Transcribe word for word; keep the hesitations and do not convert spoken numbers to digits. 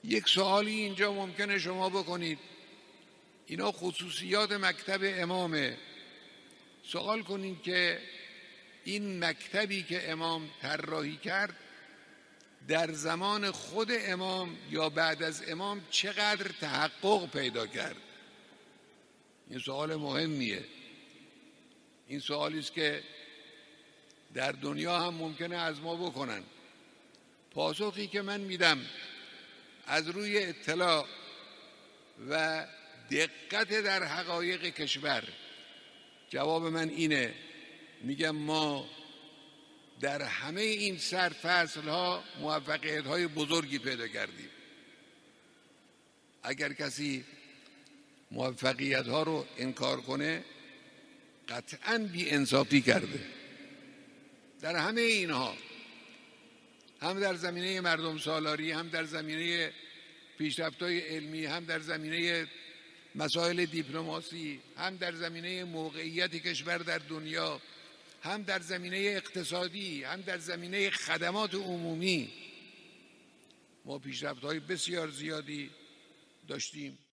یک سوالی اینجا ممکنه شما بکنید، اینا خصوصیات مکتب امامه. سوال کنید که این مکتبی که امام طراحی کرد در زمان خود امام یا بعد از امام چقدر تحقق پیدا کرد؟ این سوال مهمیه. این سوالی است که در دنیا هم ممکنه از ما بکنن. پاسخی که من میدم از روی اطلاع و دقت در حقایق کشور، جواب من اینه، میگم ما در همه این سرفصل ها موفقیت های بزرگی پیدا کردیم. اگر کسی موفقیت ها رو انکار کنه قطعاً بی انصافی کرده. در همه اینها، هم در زمینه مردم سالاری، هم در زمینه پیشرفت‌های علمی، هم در زمینه مسائل دیپلماسی، هم در زمینه موقعیت کشور در دنیا، هم در زمینه اقتصادی، هم در زمینه خدمات عمومی ما پیشرفت‌های بسیار زیادی داشتیم.